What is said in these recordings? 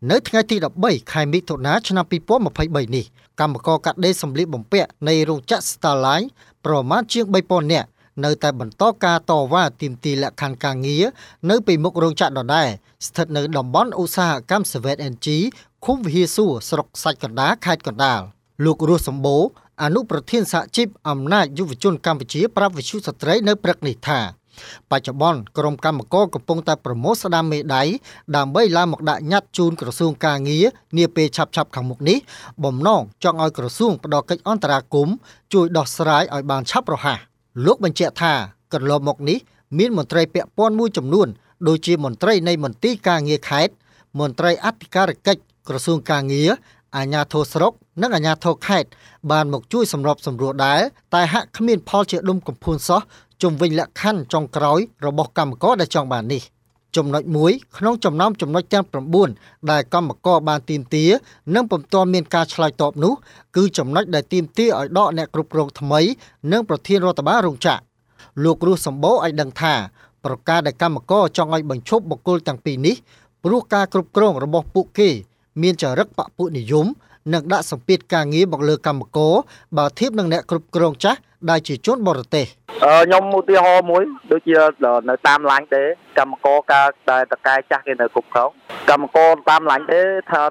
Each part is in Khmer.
នៅថ្ងៃទី13ខែមិថុនាឆ្នាំ2023នេះកម្មករកាត់ដេរសម្លៀកបំពាក់នៃរោងចក្រ Starline ប្រមាណជាង 3000 នាក់នៅតែបន្តការតវ៉ាទាមទារលក្ខខណ្ឌការងារនៅពីមុខរោងចក្រដដែលស្ថិតនៅតំបន់ឧស្សាហកម្ម 7NG ឃុំវិហារសួរស្រុកសាច់កណ្ដាលខេត្តកណ្ដាលលោករស់សម្បូរអនុប្រធានសហជីពអំណាចយុវជនកម្ពុជាប្រាប់វិទ្យុស្ត្រីនៅព្រឹកនេះថាបច្ចុប្បន្នក្រុមកម្មករកំពុងតែប្រមូលស្ដាមមេដៃដើម្បីឡើងមកដាក់ញត្តិជូនក្រសួងការងារនាពេលឆាប់ៗខាងមុខនេះបំណងចង់ឲ្យក្រសួងផ្ដល់កិច្ចអន្តរាគមន៍ជួយដោះស្រាយឲ្យបានឆាប់រហ័សលោកបញ្ជាក់ថាកន្លងមកនេះមានមន្ត្រីពាក់ព័ន្ធមួយចំនួនដូចជាមន្ត្រីនៃមន្ទីរការងារខេត្តមន្ត្រីអធិការកិច្ចក្រសួងការងារអាជ្ញាធរស្រុកនិងអាជ្ញាធរខេត្តបានមកជួយសម្របសម្រួលដែរតែហាក់គ្មានផលជាដុំកំភួនសោះជុំវិញលក្ខខណ្ឌចុងក្រោយរបស់កម្មករដែលចង់បាននេះចំណុចមួយក្នុងចំណោមចំណុចទាំង9ដែលកម្មករបានទាមទារនិងពុំទាន់មានការឆ្លើយតបនោះគឺចំណុចដែលទាមទារឲ្យដកអ្នកគ្រប់គ្រងថ្មីនិងប្រធានរដ្ឋបាលរោងចក្រលោករស់សម្បូរឲ្យដឹងថាប្រការដែលកម្មករចង់ឲ្យបញ្ឈប់បុគ្គលទាំងពីរនេះព្រោះការគ្រប់គ្រងរបស់ពួកគេមានចរិតបពុនិយមនិងដាក់សម្ពាធការងារមកលើកម្មករបើធៀបនឹងអ្នកគ្រប់គ្រងចាស់ដែលជាជនបរទេសខ្ញុំឧទាហរណ៍មួយដូចជានៅតាមឡាញទេកម្មករការដែលតកែចាស់គេនៅគ្រប់គ្រងកម្មករតាមឡាញទេត្រូវ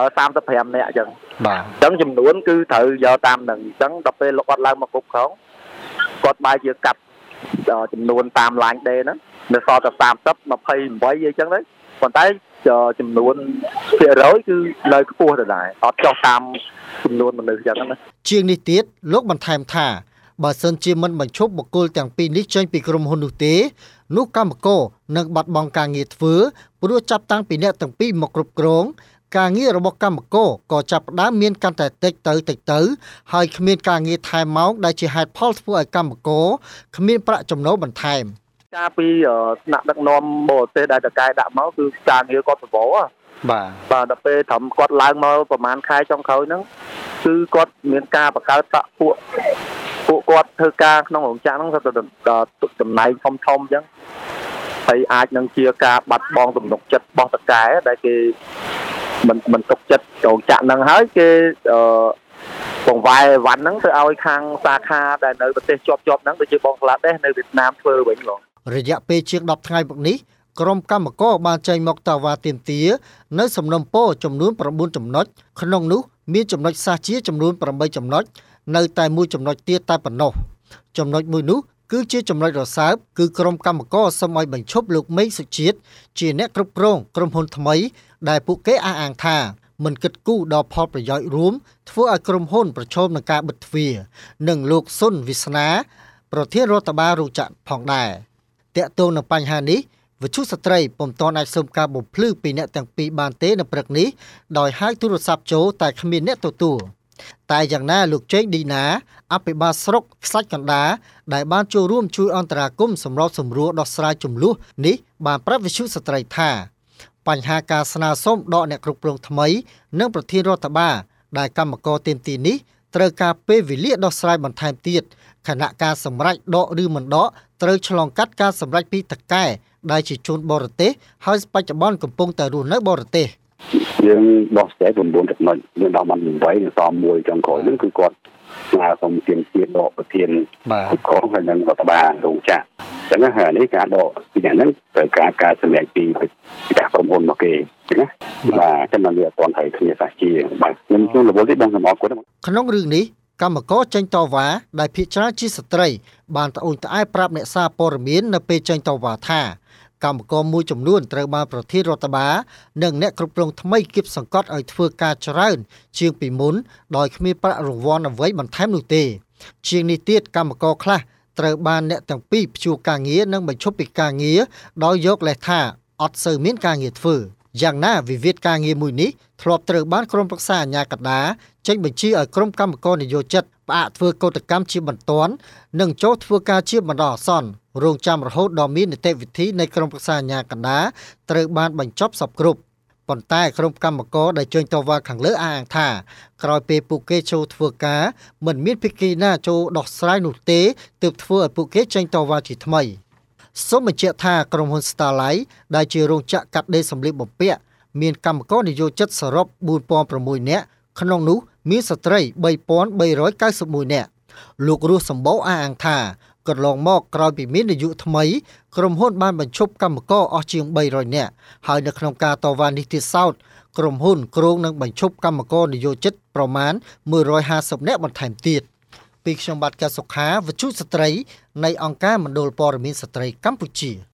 35នាក់អញ្ចឹងបាទអញ្ចឹងចំនួនគឺត្រូវយកតាមនឹងអញ្ចឹងដល់ពេលលោកគាត់ឡើងមកគ្រប់គ្រងគាត់បែរជាកាត់ចំនួនតាមឡាញទេហ្នឹងនៅសល់តែ30 28អីចឹងទៅប៉ុន្តែចំនួនភាគរយគឺនៅខ្ពស់ដែរអត់ចុះតាមចំនួនមនុស្សចឹងណាជាងនេះទៀតលោកបន្ថែមថាបើសិនជាមិនបញ្ឈប់បុគ្គលទាំងពីរនេះចេញពីក្រុមហ៊ុននោះទេនោះកម្មករនឹងបាត់បង់ការងារធ្វើព្រោះចាប់តាំងពីអ្នកទាំងពីរមកគ្រប់គ្រងការងាររបស់កម្មករក៏ចាប់ផ្ដើមមានកាន់តែតិចទៅហើយគ្មានការងារថែមម៉ោងដែលជាហេតុផលធ្វើឲ្យកម្មករគ្មានប្រាក់ចំណូលបន្ថែមការពីថ្នាក់ដឹកនាំបរទេសដែលតកែដាក់មកគឺការងារគាត់ប្រវោបាទដល់ពេលត្រឹមគាត់ឡើងមកប្រហែលខែចុងក្រោយហ្នឹងគឺគាត់មានការបង្កើតតពួកគាត់ធ្វើការក្នុងរោងចក្រហ្នឹងទៅចំណែកធំអញ្ចឹងហើយអាចនឹងជាការបាត់បង់ទំនុកចិត្តរបស់តកែដែលគេមិនទុកចិត្តរោងចក្រហ្នឹងហើយគេបង្វែរវ៉ាន់ហ្នឹងទៅឲ្យខាងសាខាដែលនៅប្រទេសជាប់ហ្នឹងដូចជាបង់ក្លាដេសនៅវៀតណាមធ្វើវិញហ្មងរយៈពេលជាង10ថ្ងៃមកនេះក្រុមកម្មករបានចេញមកតវ៉ាទាមទារនៅសំណុំពរចំនួន9ចំណុចក្នុងនោះមានចំណុចសាសជាចំនួន8ចំណុចនៅតែមួយចំណុចទៀតតែប៉ុណ្ណោះចំណុចមួយនោះគឺជាចំណុចរសើបគឺក្រុមកម្មករសូមឲ្យបញ្ឈប់លោកមេឃសុជាតិជាអ្នកគ្រប់គ្រងក្រុមហ៊ុនថ្មីដែលពួកគេអះអាងថាមិនគិតគូរដល់ផលប្រយោជន៍រួមធ្វើឲ្យក្រុមហ៊ុនប្រឈមនឹងការបិទទ្វារនិងលោកស៊ុនវិស្នាប្រធានរដ្ឋបាលរោងចក្រផងដែរតាក់ទងនឹងបញ្ហានេះវិទ្យុស្ត្រីពុំទាន់អាចសុំការបំភ្លឺពីអ្នកទាំងពីរបានទេនៅព្រឹកនេះដោយហៅទូរស័ព្ទចូលតែគ្មានអ្នកទទួលតែយ៉ាងណាលោកជេងឌីណាអភិបាលស្រុកខ្សាច់កណ្ដាលដែលបានចូលរួមជួយអន្តរាគមន៍សម្របសម្រួលដោះស្រាយជម្លោះនេះបានប្រាប់វិទ្យុស្ត្រីថាបញ្ហាការស្នើសុំដកអ្នកគ្រប់គ្រងថ្មីនិងប្រធានរដ្ឋបាលដែលកម្មករទាមទារនេះត្រូវការពេលវេលាដោះស្រាយបន្ថែមទៀតខណៈការសម្រេចដកឬមិនដកត្រូវឆ្លងកាត់ការសម្រេចពីតកែដែលជាជនបរទេសហើយបច្ចុប្បន្នកំពុងតែរស់នៅបរទេសយើងដោះស្រាយ9ចំណុចយើងដល់បាន8នៅសមមួយចុងក្រោយហ្នឹងគឺគាត់ស្នើសុំទាមទារដកប្រធានគ្រប់គ្រងហើយនឹងរដ្ឋបាលរោងចក្រអញ្ចឹងហើយនេះការដកពីហ្នឹងត្រូវការសម្រេចពីក្រុមហ៊ុនមកគេណាបាទចាំតែវាអត់ទាន់ត្រូវគ្នាសាសជាបាទខ្ញុំជួនរវល់ទេបងសម្បត្តិគាត់ក្នុងរឿងនេះកម្មករចេញតវ៉ាដែលភាគច្រើនជាស្ត្រីបានត្អូញត្អែប្រាប់អ្នកសារព័ត៌មាននៅពេលចេញតវ៉ាថាកម្មករមួយចំនួនត្រូវបានប្រធានរដ្ឋបាលនិងអ្នកគ្រប់គ្រងថ្មីគៀបសង្កត់ឲ្យធ្វើការច្រើនជាងពីមុនដោយគ្មានប្រាក់រង្វាន់អ្វីបន្ថែមនោះទេជាងនេះទៀតកម្មករខ្លះត្រូវបានអ្នកទាំងពីរព្យួរការងារនិងបញ្ឈប់ពីការងារដោយយកលេសថាអត់សូវមានការងារធ្វើយ៉ាងណាវិវាទការងារមួយនេះធ្លាប់ត្រូវបានក្រុមប្រឹក្សាអាជ្ញាកណ្ដាលចេញបញ្ជាឲ្យក្រុមកម្មករនយោជិតផ្អាកធ្វើកោតកម្មជាបន្ទាន់និងចូលធ្វើការជាបណ្ដោះអាសន្នរងចាំរហូតដល់មាននីតិវិធីនៃក្រុមប្រឹក្សាអាជ្ញាកណ្ដាលត្រូវបានបញ្ចប់សពគ្រប់ប៉ុន្តែក្រុមកម្មករដែលចេញតវ៉ាខាងលើអះអាងថាក្រោយពេលពួកគេចូលធ្វើការមិនមានភាគីណាចូលដោះស្រាយនោះទេទើបធ្វើឲ្យពួកគេចេញតវ៉ាជាថ្មីសូមបញ្ជាក់ថាក្រុមហ៊ុន Starline ដែលជារោងចក្រកាត់ដេរសម្លៀកបំពាក់មានកម្មករនិយោជិតសរុប 4,600 នាក់ក្នុងនោះមានស្ត្រី 3,391 នាក់លោករស់សម្បូរអះអាងថាកន្លងមកក្រោយពីមាននយោបាយថ្មីក្រុមហ៊ុនបានបញ្ឈប់កម្មករអស់ជាង 300 នាក់ហើយនៅក្នុងការតវ៉ានេះទៀតសោតក្រុមហ៊ុនគ្រោងនឹងបញ្ឈប់កម្មករនិយោជិតប្រមាណ 150 នាក់បន្ថែមទៀតពីខ្ញុំបាទកែសុខាវិទ្យុស្ត្រីនៃអង្គការមណ្ឌលព័ត៌មានស្ត្រីកម្ពុជា